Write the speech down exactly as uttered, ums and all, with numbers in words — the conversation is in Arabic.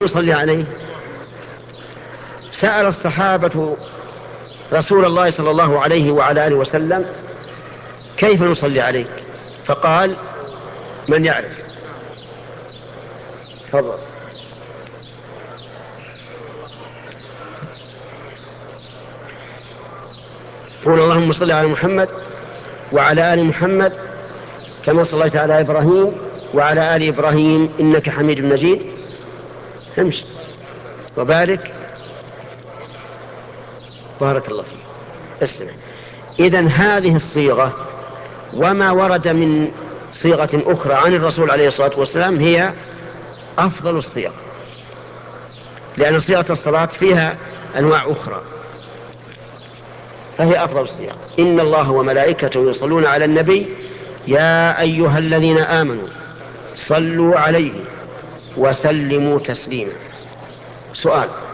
يصلي عليه. سأل الصحابة رسول الله صلى الله عليه وعلى آله وسلم كيف نصلي عليك؟ فقال: من يعرف؟ تفضل. قول: اللهم صل على محمد وعلى آل محمد كما صليت على إبراهيم وعلى آل إبراهيم إنك حميد مجيد. امشي وبارك. بارك الله فيك. استمع. إذن هذه الصيغة وما ورد من صيغة أخرى عن الرسول عليه الصلاة والسلام هي أفضل الصيغ، لأن صيغة الصلاة فيها أنواع أخرى، فهي أفضل الصيغ. إن الله وملائكته يصلون على النبي يا أيها الذين آمنوا صلوا عليه وسلموا تسليما. سؤال: